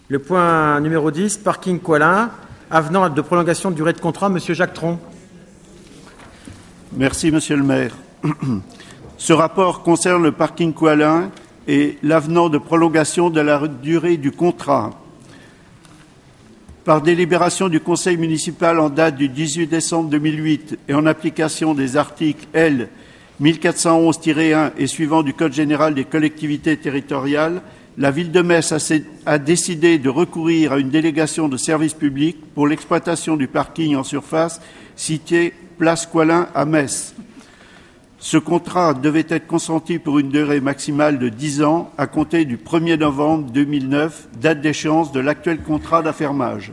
Le point numéro 10, parking Coalin, avenant de prolongation de durée de contrat, Monsieur Jacques Tron. Merci, Monsieur le maire. Ce rapport concerne le parking Coalin et l'avenant de prolongation de la durée du contrat. Par délibération du Conseil municipal en date du 18 décembre 2008 et en application des articles L. 1411-1 et suivants du Code général des collectivités territoriales, la ville de Metz a décidé de recourir à une délégation de service public pour l'exploitation du parking en surface situé place Coalin à Metz. Ce contrat devait être consenti pour une durée maximale de 10 ans à compter du 1er novembre 2009, date d'échéance de l'actuel contrat d'affermage.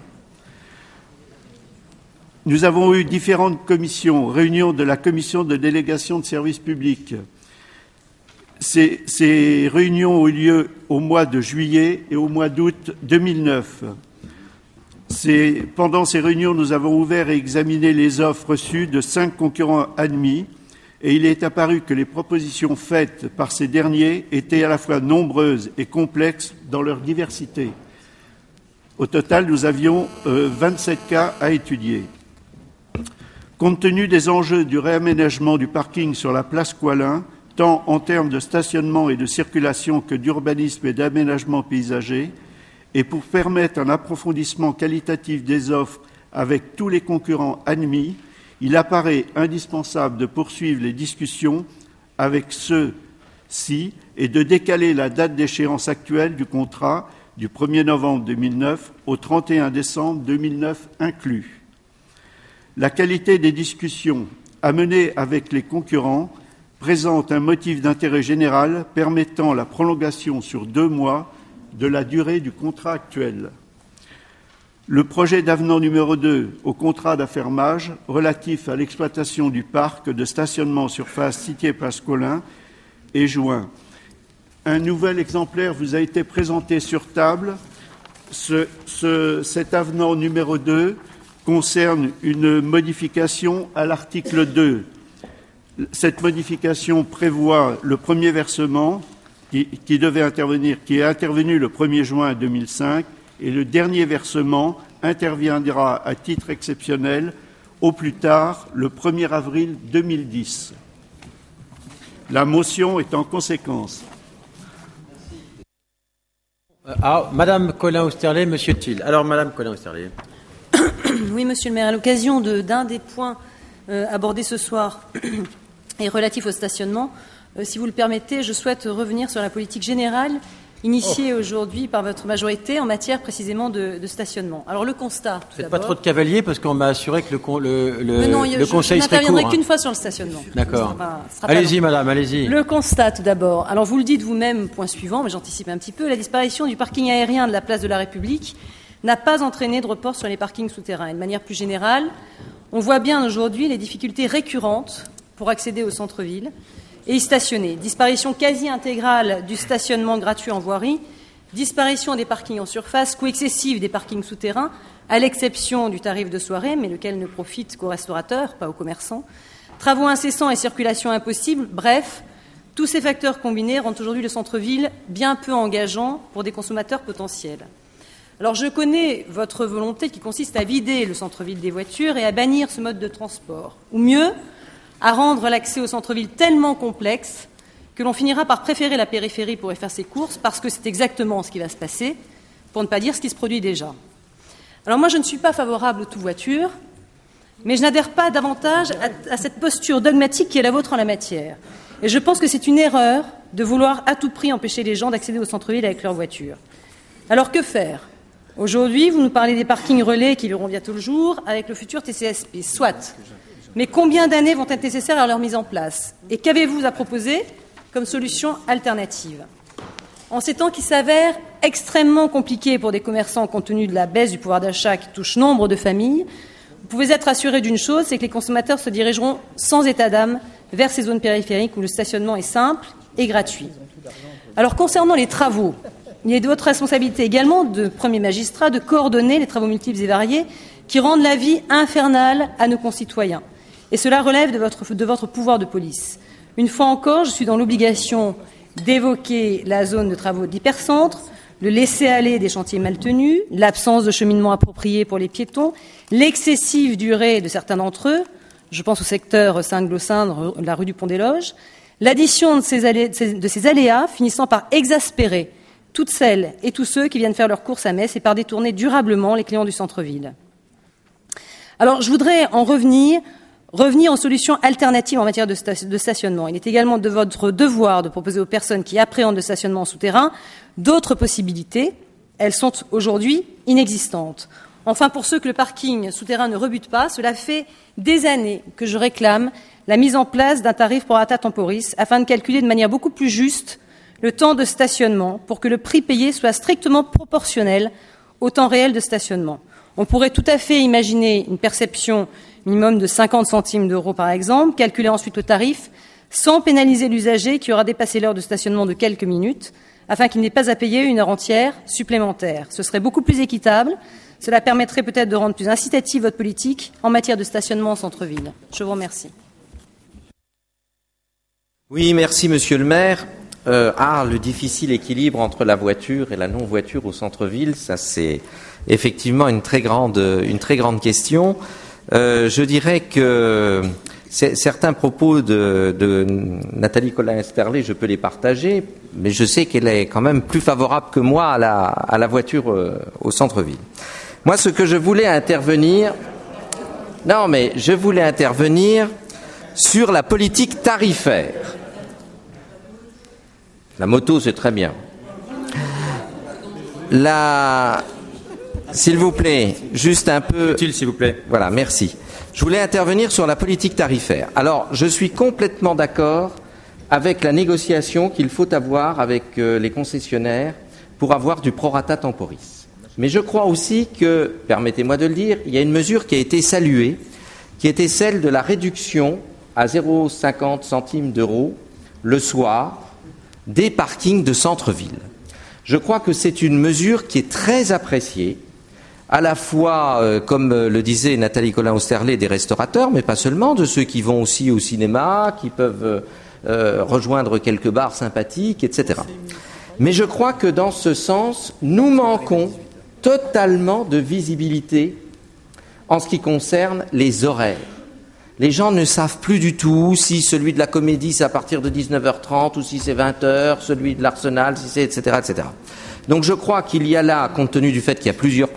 Nous avons eu différentes réunions de la commission de délégation de services publics. Ces réunions ont eu lieu au mois de juillet et au mois d'août 2009. Pendant ces réunions, nous avons ouvert et examiné les offres reçues de 5 concurrents admis et il est apparu que les propositions faites par ces derniers étaient à la fois nombreuses et complexes dans leur diversité. Au total, nous avions 27 cas à étudier. Compte tenu des enjeux du réaménagement du parking sur la place Coalin, tant en termes de stationnement et de circulation que d'urbanisme et d'aménagement paysager, et pour permettre un approfondissement qualitatif des offres avec tous les concurrents admis, il apparaît indispensable de poursuivre les discussions avec ceux-ci et de décaler la date d'échéance actuelle du contrat du 1er novembre 2009 au 31 décembre 2009 inclus. La qualité des discussions à mener avec les concurrents présente un motif d'intérêt général permettant la prolongation sur 2 mois de la durée du contrat actuel. Le projet d'avenant numéro 2 au contrat d'affermage relatif à l'exploitation du parc de stationnement en surface situé place Coalin est joint. Un nouvel exemplaire vous a été présenté sur table. Cet avenant numéro 2 concerne une modification à l'article 2. Cette modification prévoit le premier versement qui devait intervenir, qui est intervenu le 1er juin 2005, et le dernier versement interviendra à titre exceptionnel au plus tard le 1er avril 2010. La motion est en conséquence. Madame Colin-Austerlet, Monsieur Thiel. Alors, Madame Colin-Austerlet. Oui, Monsieur le maire, à l'occasion d'un des points abordés ce soir et relatif au stationnement, si vous le permettez, je souhaite revenir sur la politique générale initiée aujourd'hui par votre majorité en matière précisément de stationnement. Alors le constat. Faites pas trop de cavalier parce qu'on m'a assuré que le conseil serait court. Je n'interviendrai qu'une fois sur le stationnement. D'accord. Allez-y, madame, allez-y. Le constat tout d'abord. Alors vous le dites vous-même, point suivant, mais j'anticipe un petit peu, la disparition du parking aérien de la place de la République n'a pas entraîné de report sur les parkings souterrains. Et de manière plus générale, on voit bien aujourd'hui les difficultés récurrentes pour accéder au centre-ville et y stationner. Disparition quasi intégrale du stationnement gratuit en voirie, disparition des parkings en surface, coût excessif des parkings souterrains, à l'exception du tarif de soirée, mais lequel ne profite qu'aux restaurateurs, pas aux commerçants, travaux incessants et circulation impossible, bref, tous ces facteurs combinés rendent aujourd'hui le centre-ville bien peu engageant pour des consommateurs potentiels. Alors je connais votre volonté qui consiste à vider le centre-ville des voitures et à bannir ce mode de transport, ou mieux, à rendre l'accès au centre-ville tellement complexe que l'on finira par préférer la périphérie pour y faire ses courses, parce que c'est exactement ce qui va se passer, pour ne pas dire ce qui se produit déjà. Alors moi, je ne suis pas favorable aux tout-voitures, mais je n'adhère pas davantage à cette posture dogmatique qui est la vôtre en la matière. Et je pense que c'est une erreur de vouloir à tout prix empêcher les gens d'accéder au centre-ville avec leur voiture. Alors que faire ? Aujourd'hui, vous nous parlez des parkings relais qui verront bientôt le jour avec le futur TCSP, soit. Mais combien d'années vont être nécessaires à leur mise en place ? Et qu'avez-vous à proposer comme solution alternative ? En ces temps qui s'avèrent extrêmement compliqués pour des commerçants compte tenu de la baisse du pouvoir d'achat qui touche nombre de familles, vous pouvez être assuré d'une chose, c'est que les consommateurs se dirigeront sans état d'âme vers ces zones périphériques où le stationnement est simple et gratuit. Alors concernant les travaux, il est de votre responsabilité également, de premier magistrat, de coordonner les travaux multiples et variés qui rendent la vie infernale à nos concitoyens. Et cela relève de votre pouvoir de police. Une fois encore, je suis dans l'obligation d'évoquer la zone de travaux d'hypercentre, le laisser-aller des chantiers mal tenus, l'absence de cheminement approprié pour les piétons, l'excessive durée de certains d'entre eux, je pense au secteur Saint-Glossindre, la rue du Pont-des-Loges, l'addition de ces aléas finissant par exaspérer toutes celles et tous ceux qui viennent faire leurs courses à Metz et par détourner durablement les clients du centre-ville. Alors, je voudrais en revenir aux solutions alternatives en matière de stationnement. Il est également de votre devoir de proposer aux personnes qui appréhendent le stationnement en souterrain d'autres possibilités. Elles sont aujourd'hui inexistantes. Enfin, pour ceux que le parking souterrain ne rebute pas, cela fait des années que je réclame la mise en place d'un tarif pro rata temporis afin de calculer de manière beaucoup plus juste le temps de stationnement pour que le prix payé soit strictement proportionnel au temps réel de stationnement. On pourrait tout à fait imaginer une perception minimum de 50 centimes d'euros par exemple, calculer ensuite le tarif sans pénaliser l'usager qui aura dépassé l'heure de stationnement de quelques minutes, afin qu'il n'ait pas à payer une heure entière supplémentaire. Ce serait beaucoup plus équitable. Cela permettrait peut-être de rendre plus incitative votre politique en matière de stationnement en centre-ville. Je vous remercie. Oui, merci Monsieur le maire. Le difficile équilibre entre la voiture et la non-voiture au centre-ville, ça c'est effectivement une très grande question. Je dirais que certains propos de Nathalie Colin-Esterlé, je peux les partager, mais je sais qu'elle est quand même plus favorable que moi à la voiture au centre-ville. Moi, ce que je voulais intervenir sur la politique tarifaire. La moto, c'est très bien. S'il vous plaît, juste un peu... Utile, s'il vous plaît. Voilà, merci. Je voulais intervenir sur la politique tarifaire. Alors, je suis complètement d'accord avec la négociation qu'il faut avoir avec les concessionnaires pour avoir du prorata temporis. Mais je crois aussi que, permettez-moi de le dire, il y a une mesure qui a été saluée, qui était celle de la réduction à 0,50 centimes d'euros le soir des parkings de centre-ville. Je crois que c'est une mesure qui est très appréciée, à la fois, comme le disait Nathalie Colin-Osterlé, des restaurateurs, mais pas seulement, de ceux qui vont aussi au cinéma, qui peuvent rejoindre quelques bars sympathiques, etc. Mais je crois que dans ce sens, nous manquons totalement de visibilité en ce qui concerne les horaires. Les gens ne savent plus du tout si celui de la Comédie c'est à partir de 19h30 ou si c'est 20h, celui de l'Arsenal, si c'est etc., etc. Donc je crois qu'il y a là, compte tenu du fait qu'il y a plusieurs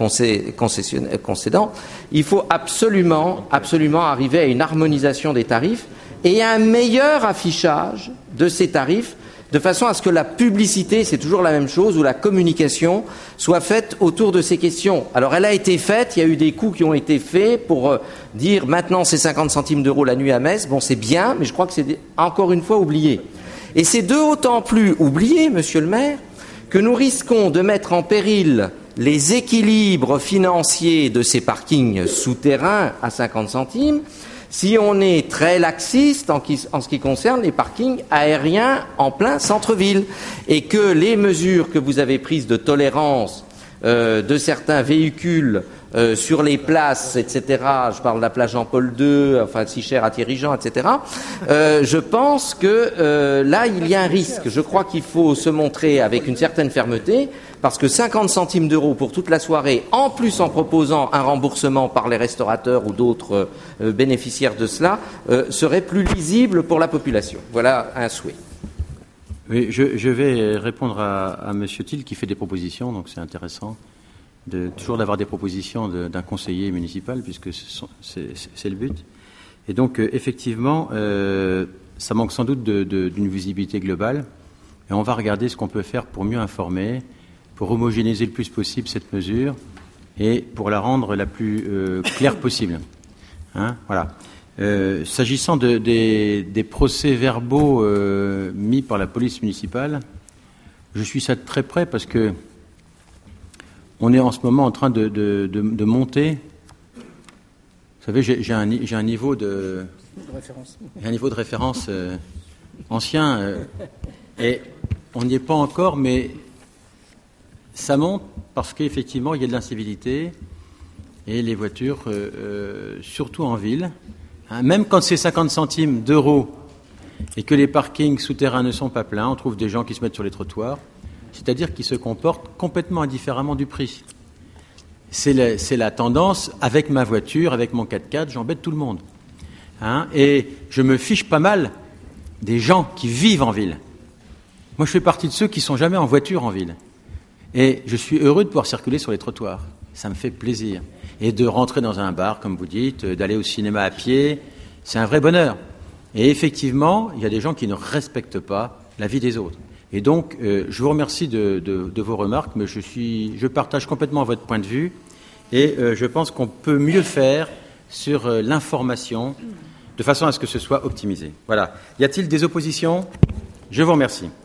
concédants, il faut absolument arriver à une harmonisation des tarifs et à un meilleur affichage de ces tarifs, de façon à ce que la publicité, c'est toujours la même chose, ou la communication soit faite autour de ces questions. Alors elle a été faite, il y a eu des coups qui ont été faits pour dire maintenant c'est 50 centimes d'euros la nuit à Metz, bon c'est bien, mais je crois que c'est encore une fois oublié. Et c'est d'autant plus oublié, monsieur le maire, que nous risquons de mettre en péril les équilibres financiers de ces parkings souterrains à 50 centimes, si on est très laxiste en ce qui concerne les parkings aériens en plein centre-ville, et que les mesures que vous avez prises de tolérance de certains véhicules sur les places, etc., je parle de la place Jean-Paul II, enfin si cher à Thierry Jean, etc., je pense que là, il y a un risque. Je crois qu'il faut se montrer avec une certaine fermeté, parce que 50 centimes d'euros pour toute la soirée, en plus en proposant un remboursement par les restaurateurs ou d'autres bénéficiaires de cela, serait plus lisible pour la population. Voilà un souhait. Oui, je vais répondre à M. Thiel qui fait des propositions, donc c'est intéressant toujours d'avoir des propositions d'un conseiller municipal, puisque c'est le but. Et donc, effectivement, ça manque sans doute d'une visibilité globale, et on va regarder ce qu'on peut faire pour mieux informer, pour homogénéiser le plus possible cette mesure, et pour la rendre la plus claire possible. Voilà. S'agissant des procès-verbaux mis par la police municipale, je suis ça de très près parce que on est en ce moment en train de monter. Vous savez, j'ai un niveau de référence. J'ai un niveau de référence ancien, et on n'y est pas encore, mais ça monte parce qu'effectivement il y a de l'incivilité et les voitures, surtout en ville, même quand c'est 50 centimes d'euros et que les parkings souterrains ne sont pas pleins, on trouve des gens qui se mettent sur les trottoirs. c'est-à-dire qui se comportent complètement indifféremment du prix. C'est la tendance, avec ma voiture, avec mon 4x4, j'embête tout le monde. Et je me fiche pas mal des gens qui vivent en ville. Moi, je fais partie de ceux qui ne sont jamais en voiture en ville. Et je suis heureux de pouvoir circuler sur les trottoirs. Ça me fait plaisir. Et de rentrer dans un bar, comme vous dites, d'aller au cinéma à pied, c'est un vrai bonheur. Et effectivement, il y a des gens qui ne respectent pas la vie des autres. Et donc, je vous remercie de vos remarques, mais je partage complètement votre point de vue. Et je pense qu'on peut mieux faire sur l'information, de façon à ce que ce soit optimisé. Voilà. Y a-t-il des oppositions ? Je vous remercie.